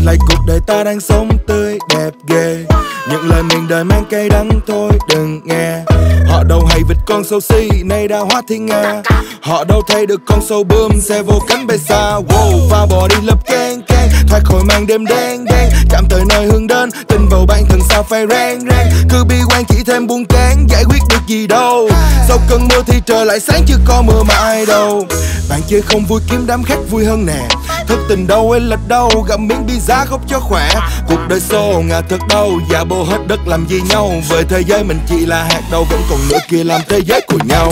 lại cuộc đời ta đang sống tươi đẹp ghê. Những lời mình đời mang cay đắng thôi đừng nghe. Họ đâu hay vịt con sâu si nay đã hóa thiên nga. Họ đâu thấy được con sâu bướm sẽ vô cánh bay xa. Wow, pha bò đi lấp keng keng, thoát khỏi màn đêm đen đen, chạm tới nơi hướng đến, tin vào bản thân sao phải rang rang. Cứ bi quan chỉ thêm buồn cán, giải quyết được gì đâu. Sau cơn mưa thì trời lại sáng, chứ có mưa mà ai đâu. Bạn chơi không vui kiếm đám khác vui hơn nè. Thức tình đâu hay lệch đâu, gặm miếng pizza khóc cho khỏe. Cuộc đời xô ngà thật đâu, giả bộ hết đất làm gì nhau. Với thế giới mình chỉ là hạt đầu, vẫn còn nửa kia làm thế giới của nhau.